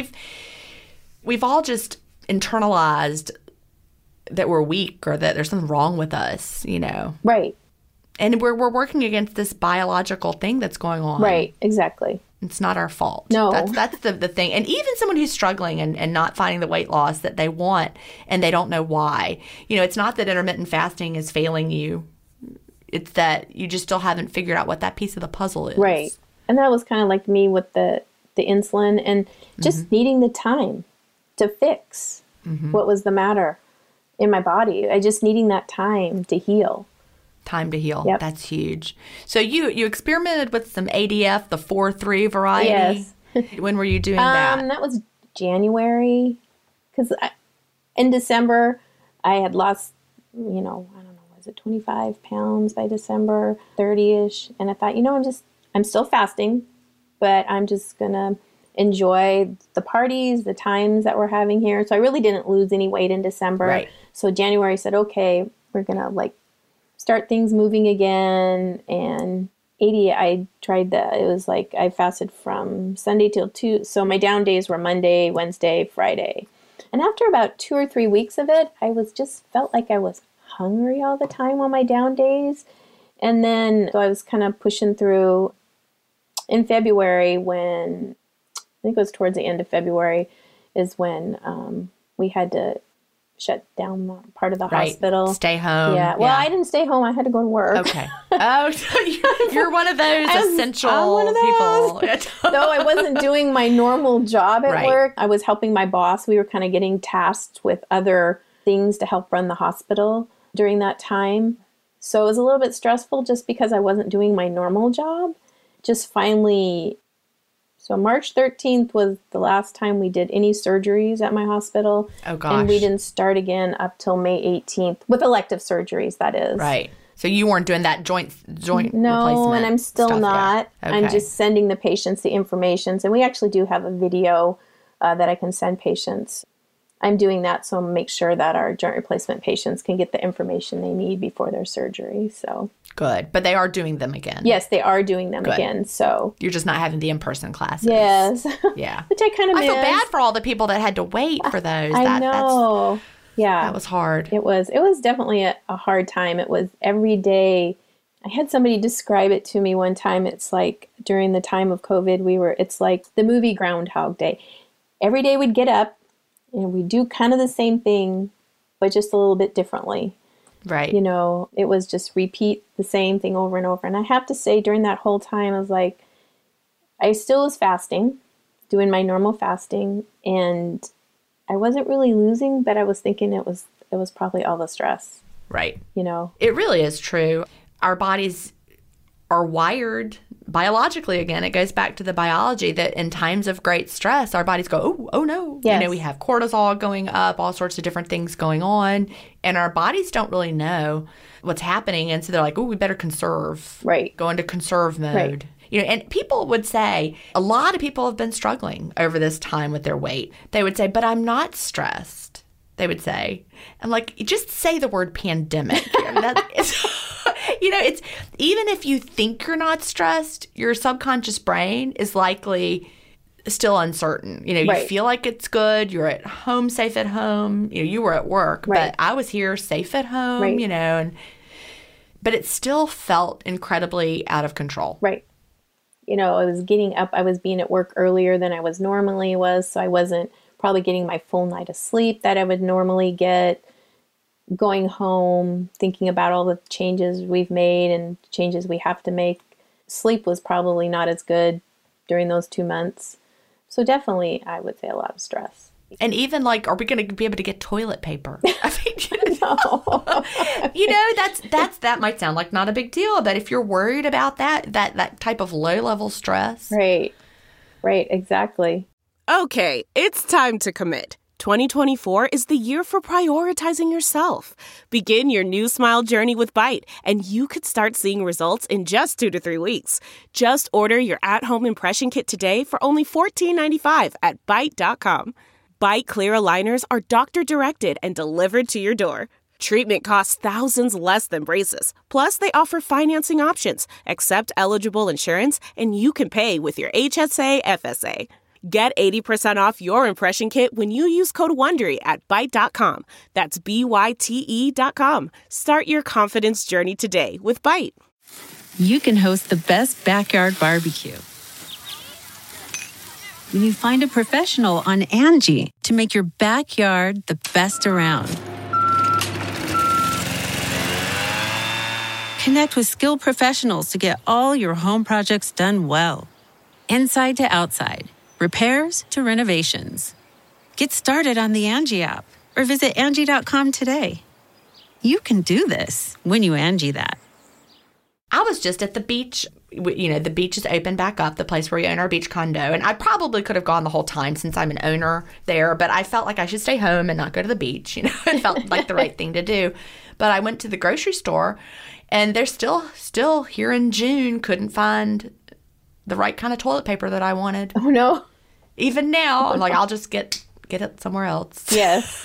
we've all just internalized that we're weak or that there's something wrong with us, Right. And we're working against this biological thing that's going on. Right, exactly. It's not our fault. No. That's the thing. And even someone who's struggling and not finding the weight loss that they want and they don't know why. It's not that intermittent fasting is failing you. It's that you just still haven't figured out what that piece of the puzzle is. Right. And that was kind of like me with the insulin and just needing the time to fix what was the matter in my body. I just needing that time to heal. Time to heal. Yep. That's huge. So you experimented with some ADF, the 4-3 variety. Yes. When were you doing that? That was January. Because in December, I had lost, I don't know, was it 25 pounds by December, 30-ish. And I thought, I'm still fasting, but I'm just going to enjoy the parties, the times that we're having here. So I really didn't lose any weight in December. Right. So January I said, okay, we're going to start things moving again. And 80, I tried it was I fasted from Sunday till 2. So my down days were Monday, Wednesday, Friday. And after about 2 or 3 weeks of it, I felt like I was hungry all the time on my down days. And then so I was kind of pushing through. in February, when I think it was towards the end of February, is when we had to shut down part of the hospital. Stay home. Yeah. Well, I didn't stay home. I had to go to work. Okay. Oh, so you're one of those essential people. Though I wasn't doing my normal job at work, I was helping my boss. We were kind of getting tasked with other things to help run the hospital during that time. So it was a little bit stressful just because I wasn't doing my normal job. Just finally, so March 13th was the last time we did any surgeries at my hospital. Oh, gosh. And we didn't start again up till May 18th, with elective surgeries, that is. Right. So you weren't doing that joint replacement? No, and I'm still not. Okay. I'm just sending the patients the informations. And we actually do have a video that I can send patients. I'm doing that so make sure that our joint replacement patients can get the information they need before their surgery. So good. But they are doing them again. Yes, they are doing them again. So you're just not having the in-person classes. Yes. Yeah. Which I kind of miss. I feel bad for all the people that had to wait for those. I know. Yeah. That was hard. It was definitely a hard time. It was every day. I had somebody describe it to me one time. It's like during the time of COVID, it's like the movie Groundhog Day. Every day we'd get up and we'd do kind of the same thing, but just a little bit differently. Right. You know, it was just repeat the same thing over and over. And I have to say, during that whole time, I was like, I still was fasting, doing my normal fasting, and I wasn't really losing, but I was thinking it was probably all the stress. Right. You know, it really is true. Our bodies are wired biologically. Again, it goes back to the biology that in times of great stress, our bodies go, oh no. Yes. You know, we have cortisol going up, all sorts of different things going on, and our bodies don't really know what's happening. And so they're like, oh, we better conserve. Right. Go into conserve mode. Right. You know, and people would say, a lot of people have been struggling over this time with their weight. They would say, but I'm not stressed. They would say, and like, just say the word pandemic. I mean, you know, it's even if you think you're not stressed, your subconscious brain is likely still uncertain. You know, you feel like it's good. You're at home, safe at home. You know, you were at work, but I was here safe at home, you know, but it still felt incredibly out of control. Right. You know, I was getting up. I was being at work earlier than I was normally was, so I wasn't probably getting my full night of sleep that I would normally get. Going home, thinking about all the changes we've made and changes we have to make. Sleep was probably not as good during those 2 months. So definitely, I would say a lot of stress. And even like, are we going to be able to get toilet paper? I mean, no. You know, that might sound like not a big deal, but if you're worried about that type of low-level stress. Right, exactly. Okay, it's time to commit. 2024 is the year for prioritizing yourself. Begin your new smile journey with Byte, and you could start seeing results in just 2 to 3 weeks. Just order your at-home impression kit today for only $14.95 at Byte.com. Byte Clear aligners are doctor-directed and delivered to your door. Treatment costs thousands less than braces. Plus, they offer financing options, accept eligible insurance, and you can pay with your HSA FSA. Get 80% off your impression kit when you use code WONDERY at Byte.com. That's BYTE.com. Start your confidence journey today with Byte. You can host the best backyard barbecue when you find a professional on Angie to make your backyard the best around. Connect with skilled professionals to get all your home projects done well. Inside to outside. Repairs to renovations. Get started on the Angie app or visit Angie.com today. You can do this when you Angie that. I was just at the beach. You know, the beach is open back up, the place where we own our beach condo. And I probably could have gone the whole time since I'm an owner there, but I felt like I should stay home and not go to the beach. You know, it felt like the right thing to do. But I went to the grocery store, and they're still here in June, couldn't find the right kind of toilet paper that I wanted. Oh, no. Even now, I'm like, I'll just get it somewhere else. Yes.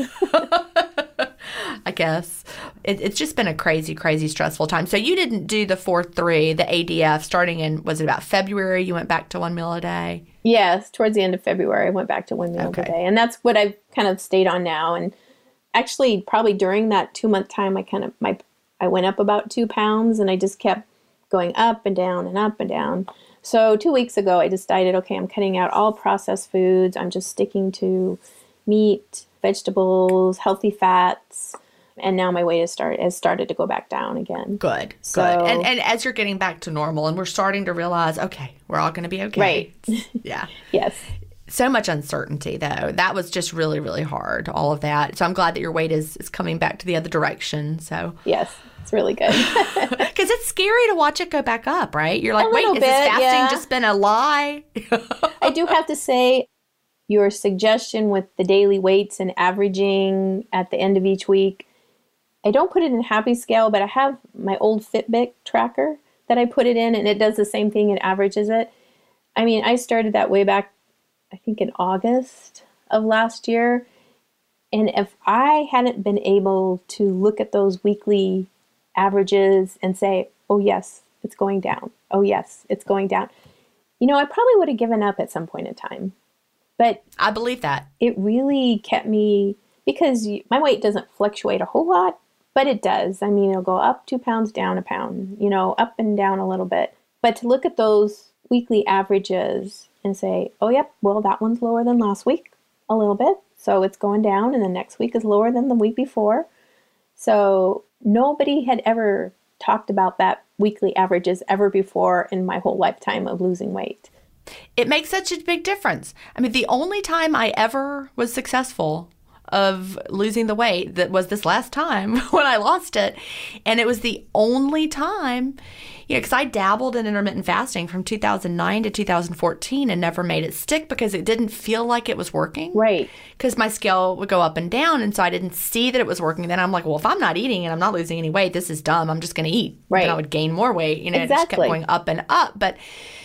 I guess. It's just been a crazy, crazy stressful time. So you didn't do the 4-3, the ADF, starting in, was it about February? You went back to 1 meal a day? Yes, towards the end of February, I went back to 1 meal a day. And that's what I've kind of stayed on now. And actually, probably during that 2-month time, I went up about 2 pounds, and I just kept going up and down and up and down. So 2 weeks ago, I decided, okay, I'm cutting out all processed foods. I'm just sticking to meat, vegetables, healthy fats. And now my weight has started to go back down again. Good. So, and as you're getting back to normal and we're starting to realize, okay, we're all going to be okay. Right. Yeah. Yes. So much uncertainty, though. That was just really, really hard, all of that. So I'm glad that your weight is coming back to the other direction. So yes, it's really good. Because it's scary to watch it go back up, right? You're like, wait, little is this bit, fasting yeah. just been a lie? I do have to say, your suggestion with the daily weights and averaging at the end of each week, I don't put it in Happy Scale, but I have my old Fitbit tracker that I put it in, and it does the same thing. It averages it. I mean, I started that way back, I think in August of last year. And if I hadn't been able to look at those weekly averages and say, oh, yes, it's going down. Oh, yes, it's going down. You know, I probably would have given up at some point in time. But I believe that. it really kept me, because my weight doesn't fluctuate a whole lot, but it does. I mean, it'll go up 2 pounds, down a pound, you know, up and down a little bit. But to look at those weekly averages and say, oh, yep, well, that one's lower than last week a little bit. So it's going down, and the next week is lower than the week before. So nobody had ever talked about that weekly averages ever before in my whole lifetime of losing weight. It makes such a big difference. I mean, the only time I ever was successful of losing the weight that was this last time when I lost it. And it was the only time, you know, because I dabbled in intermittent fasting from 2009 to 2014 and never made it stick because it didn't feel like it was working. Right. Because my scale would go up and down, and so I didn't see that it was working. Then I'm like, well, if I'm not eating and I'm not losing any weight, this is dumb. I'm just going to eat. Right. Then I would gain more weight. You know, It just kept going up and up. But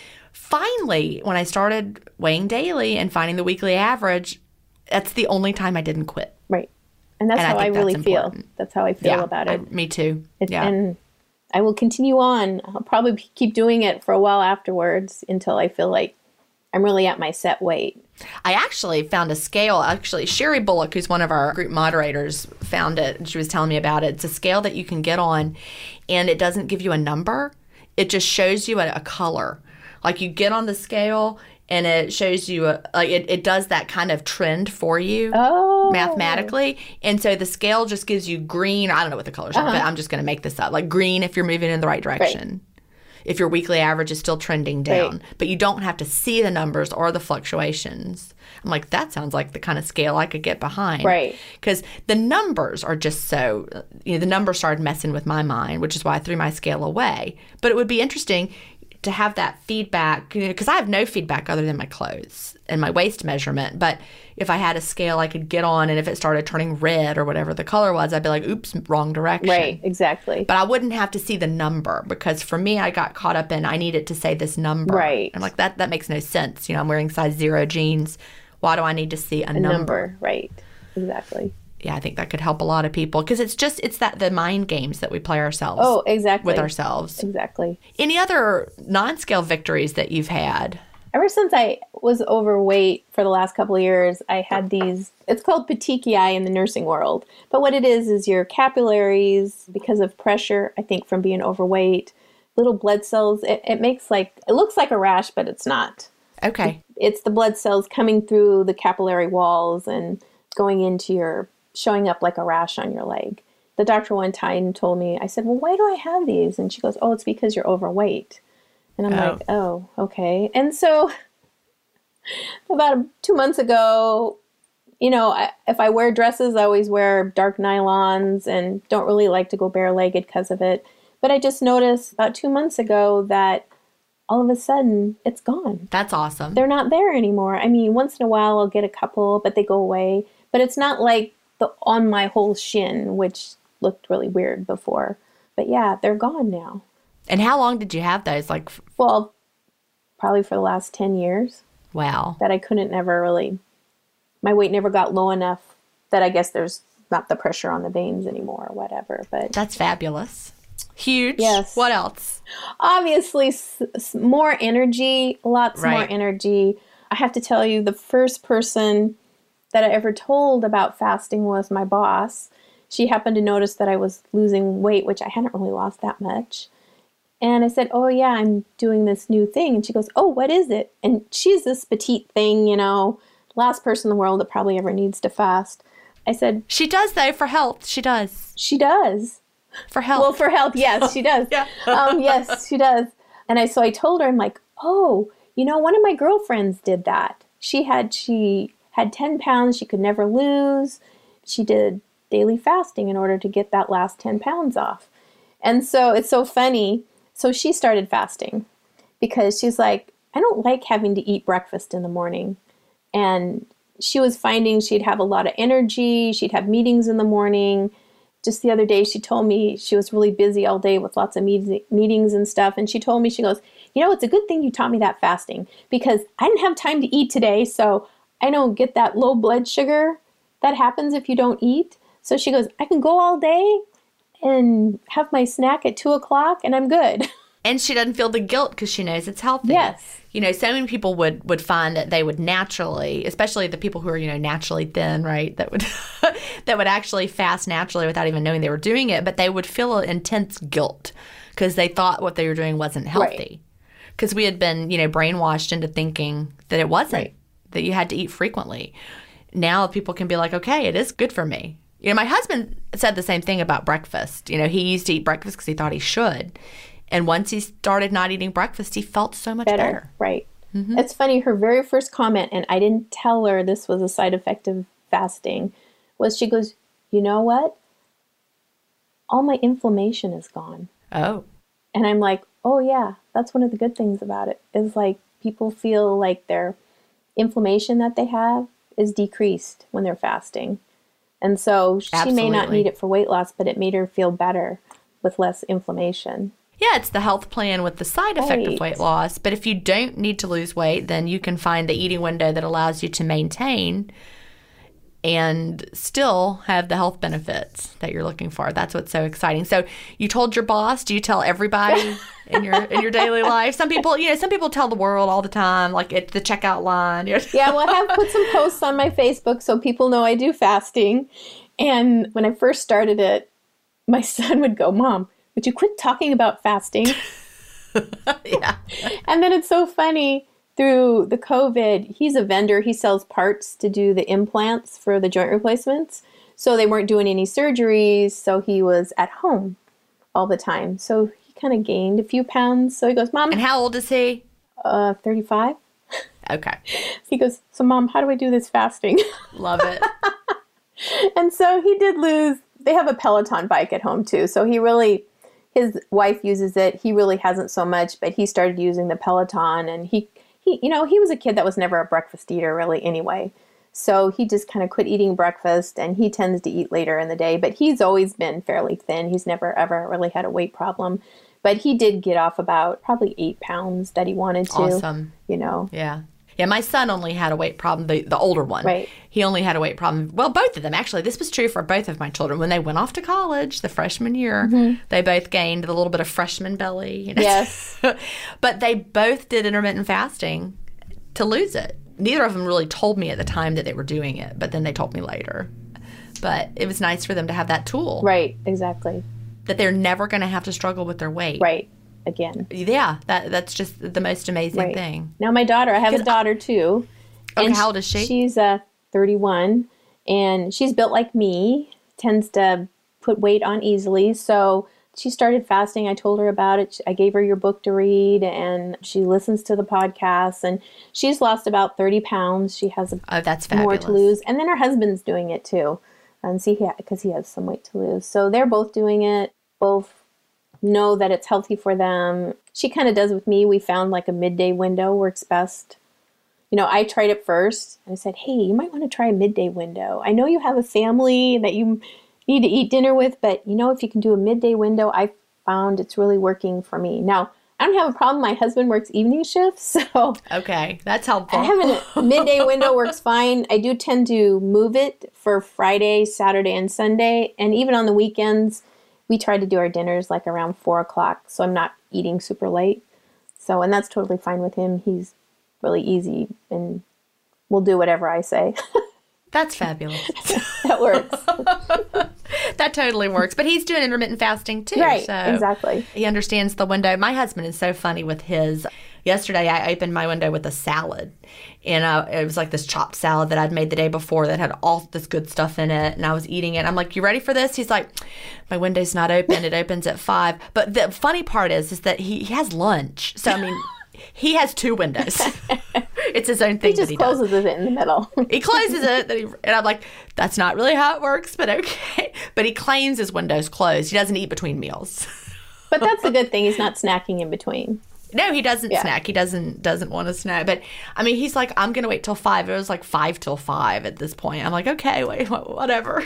finally, when I started weighing daily and finding the weekly average, that's the only time I didn't quit. Right. And that's how I really feel. That's how I feel about it. Me too. And I will continue on. I'll probably keep doing it for a while afterwards until I feel like I'm really at my set weight. I actually found a scale. Actually, Sherry Bullock, who's one of our group moderators, found it, and she was telling me about it. It's a scale that you can get on, and it doesn't give you a number. It just shows you a color. Like, you get on the scale, and it shows you, it does that kind of trend for you mathematically. And so the scale just gives you green. I don't know what the colors are, but I'm just going to make this up. Like green if you're moving in the right direction. Right. If your weekly average is still trending down. Right. But you don't have to see the numbers or the fluctuations. I'm like, that sounds like the kind of scale I could get behind. Right. Because the numbers are just so, the numbers started messing with my mind, which is why I threw my scale away. But it would be interesting to have that feedback, because I have no feedback other than my clothes and my waist measurement. But if I had a scale I could get on, and if it started turning red or whatever the color was, I'd be like, oops, wrong direction. Right, exactly. But I wouldn't have to see the number, because for me, I got caught up in I needed to say this number. Right. I'm like, that makes no sense. I'm wearing size 0 jeans. Why do I need to see a number? Right, exactly. Yeah, I think that could help a lot of people, because it's the mind games that we play ourselves. Oh, exactly. With ourselves. Exactly. Any other non-scale victories that you've had? Ever since I was overweight for the last couple of years, I had these, it's called petechiae in the nursing world. But what it is your capillaries, because of pressure, I think from being overweight, little blood cells, it looks like a rash, but it's not. Okay. It's the blood cells coming through the capillary walls and going into showing up like a rash on your leg. The doctor one time told me, I said, well, why do I have these? And she goes, oh, it's because you're overweight. And I'm like, oh, okay. And so about 2 months ago, if I wear dresses, I always wear dark nylons and don't really like to go bare-legged because of it. But I just noticed about 2 months ago that all of a sudden it's gone. That's awesome. They're not there anymore. I mean, once in a while I'll get a couple, but they go away. But it's not like on my whole shin, which looked really weird before. But yeah, they're gone now. And how long did you have those? Well, probably for the last 10 years. Wow. That I couldn't my weight never got low enough that I guess there's not the pressure on the veins anymore or whatever. But that's fabulous. Huge. Yes. What else? Obviously, more energy, lots more energy. I have to tell you, the first person that I ever told about fasting was my boss. She happened to notice that I was losing weight, which I hadn't really lost that much. And I said, oh, yeah, I'm doing this new thing. And she goes, oh, what is it? And she's this petite thing, last person in the world that probably ever needs to fast. I said, She does, though, for health. She does. She does. For health. Well, for health, yes, she does. Yeah. Yes, she does. And I told her, I'm like, oh, one of my girlfriends did that. She had 10 pounds she could never lose. She did daily fasting in order to get that last 10 pounds off. And so it's so funny. So she started fasting because she's like, I don't like having to eat breakfast in the morning. And she was finding she'd have a lot of energy. She'd have meetings in the morning. Just the other day, she told me she was really busy all day with lots of meetings and stuff. And she told me, she goes, it's a good thing you taught me that fasting because I didn't have time to eat today. So I don't get that low blood sugar that happens if you don't eat. So she goes, I can go all day and have my snack at 2:00 and I'm good. And she doesn't feel the guilt because she knows it's healthy. Yes. So many people would find that they would naturally, especially the people who are, naturally thin, right, that would that would actually fast naturally without even knowing they were doing it, but they would feel intense guilt because they thought what they were doing wasn't healthy. Because we had been, brainwashed into thinking that it wasn't, that you had to eat frequently. Now people can be like, okay, it is good for me. My husband said the same thing about breakfast. He used to eat breakfast because he thought he should. And once he started not eating breakfast, he felt so much better. Right. Mm-hmm. It's funny, her very first comment, and I didn't tell her this was a side effect of fasting, was she goes, you know what? All my inflammation is gone. Oh. And I'm like, oh yeah, that's one of the good things about it, is like people feel like their inflammation that they have is decreased when they're fasting. And so she may not need it for weight loss, but it made her feel better with less inflammation. Yeah, it's the health plan with the side effect of weight loss. But if you don't need to lose weight, then you can find the eating window that allows you to maintain and still have the health benefits that you're looking for. That's what's so exciting. So you told your boss. Do you tell everybody in your daily life? Some people, some people tell the world all the time, like at the checkout line. Yeah, well, I have put some posts on my Facebook so people know I do fasting. And when I first started it, my son would go, Mom, would you quit talking about fasting? Yeah. And then it's so funny, through the COVID, he's a vendor. He sells parts to do the implants for the joint replacements. So they weren't doing any surgeries. So he was at home all the time. So he kind of gained a few pounds. So he goes, Mom. And how old is he? 35. Okay. He goes, so Mom, how do I do this fasting? Love it. And so he did lose. They have a Peloton bike at home too. So his wife uses it. He really hasn't so much, but he started using the Peloton, and he was a kid that was never a breakfast eater really anyway. So he just kind of quit eating breakfast, and he tends to eat later in the day, but he's always been fairly thin. He's never ever really had a weight problem, but he did get off about probably 8 pounds that he wanted to. Awesome. Yeah. Yeah, my son only had a weight problem, the older one. Right. He only had a weight problem. Well, both of them, actually. This was true for both of my children. When they went off to college, the freshman year, they both gained a little bit of freshman belly. Yes. But they both did intermittent fasting to lose it. Neither of them really told me at the time that they were doing it, but then they told me later. But it was nice for them to have that tool. Right, exactly. That they're never going to have to struggle with their weight. Right. Again. Yeah, that's just the most amazing thing. Now my daughter, I have a daughter too. Okay, how old is she? She's 31, and she's built like me, tends to put weight on easily. So she started fasting. I told her about it. I gave her your book to read, and she listens to the podcast, and she's lost about 30 pounds. She has that's more fabulous. to lose. And then her husband's doing it too, and because he has some weight to lose. So they're both doing it, both know that it's healthy for them. She kind of does with me. We found like a midday window works best. I tried it first, and I said, hey, you might want to try a midday window. I know you have a family that you need to eat dinner with, but if you can do a midday window, I found it's really working for me. Now, I don't have a problem. My husband works evening shifts, so okay, that's helpful. Having a midday window works fine. I do tend to move it for Friday, Saturday, and Sunday, and even on the weekends, we try to do our dinners like around 4:00, so I'm not eating super late. So, and that's totally fine with him. He's really easy and will do whatever I say. That's fabulous. That works. That totally works. But he's doing intermittent fasting too. Right, so exactly. He understands the window. My husband is so funny with his. Yesterday, I opened my window with a salad. And it was like this chopped salad that I'd made the day before that had all this good stuff in it. And I was eating it. I'm like, you ready for this? He's like, my window's not open. It opens at 5. But the funny part is that he has lunch. So, I mean, he has 2 windows. It's his own thing. He just closes it in the middle. He closes it. And I'm like, that's not really how it works, but okay. But he claims his window's closed. He doesn't eat between meals. But that's the good thing. He's not snacking in between. No, he doesn't snack. He doesn't want to snack. But, I mean, he's like, I'm going to wait till 5. It was like 5 till 5 at this point. I'm like, okay, wait, whatever.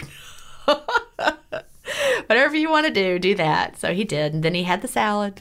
Whatever you want to do that. So he did. And then he had the salad.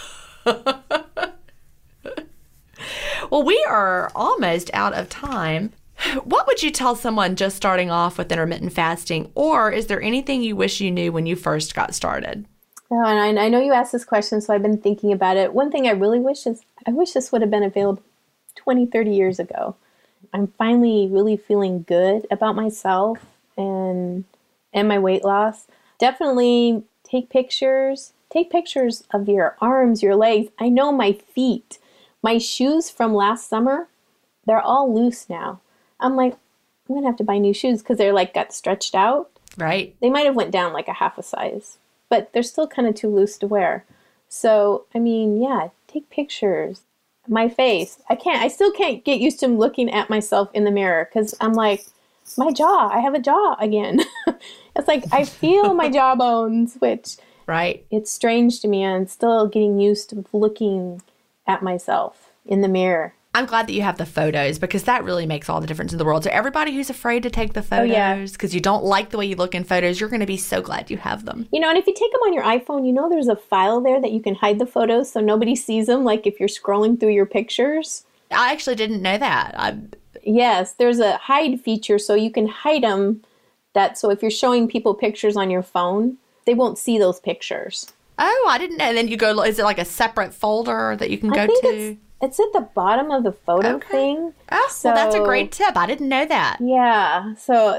Well, we are almost out of time. What would you tell someone just starting off with intermittent fasting? Or is there anything you wish you knew when you first got started? Oh, and I know you asked this question, so I've been thinking about it. One thing I really wish is, I wish this would have been available 20, 30 years ago. I'm finally really feeling good about myself and my weight loss. Definitely take pictures. Take pictures of your arms, your legs. I know my feet. My shoes from last summer, they're all loose now. I'm like, I'm going to have to buy new shoes because they're like got stretched out. Right. They might have went down like a half a size, but they're still kind of too loose to wear. So, I mean, yeah, take pictures. My face, I still can't get used to looking at myself in the mirror because I'm like, my jaw, I have a jaw again. It's like, I feel my jawbones, which right. It's strange to me. I'm still getting used to looking at myself in the mirror. I'm glad that you have the photos because that really makes all the difference in the world. So everybody who's afraid to take the photos because you don't like the way you look in photos, you're going to be so glad you have them. You know, and if you take them on your iPhone, you know there's a file there that you can hide the photos so nobody sees them, like if you're scrolling through your pictures. I actually didn't know that. Yes, there's a hide feature so you can hide them. So if you're showing people pictures on your phone, they won't see those pictures. Oh, I didn't know. And then you go, is it like a separate folder that you can go to? It's at the bottom of the photo thing. Oh, well, that's a great tip. I didn't know that. Yeah.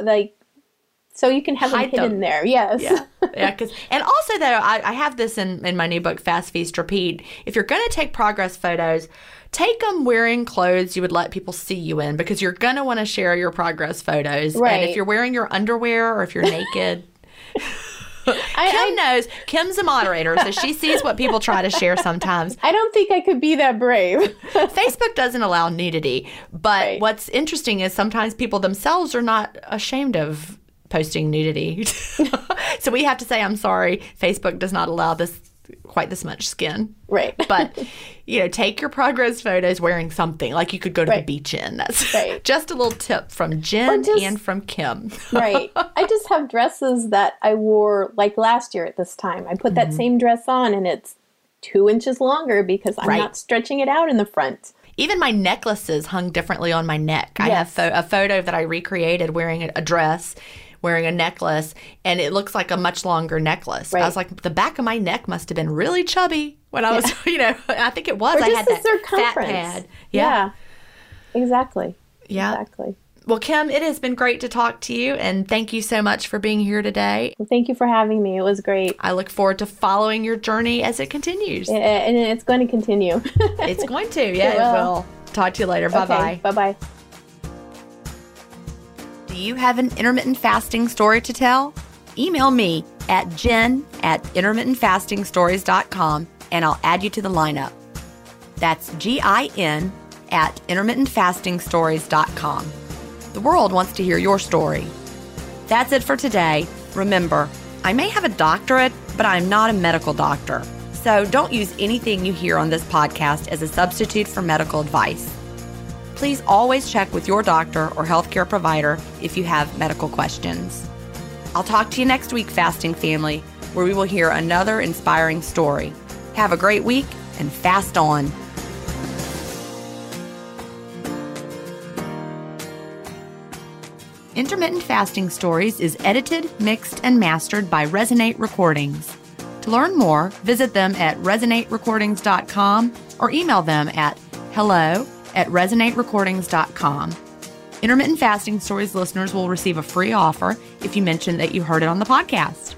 So you can have them hidden there. Yes. Yeah. And also, though, I have this in my new book, Fast, Feast, Repeat. If you're going to take progress photos, take them wearing clothes you would let people see you in because you're going to want to share your progress photos. Right. And if you're wearing your underwear or if you're naked... Kim knows. Kim's a moderator, so she sees what people try to share sometimes. I don't think I could be that brave. Facebook doesn't allow nudity, but what's interesting is sometimes people themselves are not ashamed of posting nudity. So we have to say, I'm sorry, Facebook does not allow quite this much skin. Right. But, take your progress photos wearing something. Like you could go to the beach in. That's just a little tip from Jen and from Kim. Right. I just have dresses that I wore like last year at this time. I put that same dress on and it's 2 inches longer because I'm not stretching it out in the front. Even my necklaces hung differently on my neck. Yes. I have a photo that I recreated wearing a dress, wearing a necklace, and it looks like a much longer necklace. Right. I was like, the back of my neck must have been really chubby when I was, I think it was. Or just I had that fat pad. Yeah. Exactly. Yeah. Exactly. Well, Kim, it has been great to talk to you, and thank you so much for being here today. Well, thank you for having me. It was great. I look forward to following your journey as it continues. And it's going to continue. It's going to. Yeah, it will. Talk to you later. Bye-bye. Okay, bye-bye. Do you have an intermittent fasting story to tell? Email me at jen@intermittentfastingstories.com and I'll add you to the lineup. That's GIN@intermittentfastingstories.com. The world wants to hear your story. That's it for today. Remember, I may have a doctorate, but I'm not a medical doctor. So don't use anything you hear on this podcast as a substitute for medical advice. Please always check with your doctor or healthcare provider if you have medical questions. I'll talk to you next week, Fasting Family, where we will hear another inspiring story. Have a great week and fast on. Intermittent Fasting Stories is edited, mixed, and mastered by Resonate Recordings. To learn more, visit them at resonaterecordings.com or email them at hello@resonaterecordings.com. Intermittent Fasting Stories listeners will receive a free offer if you mention that you heard it on the podcast.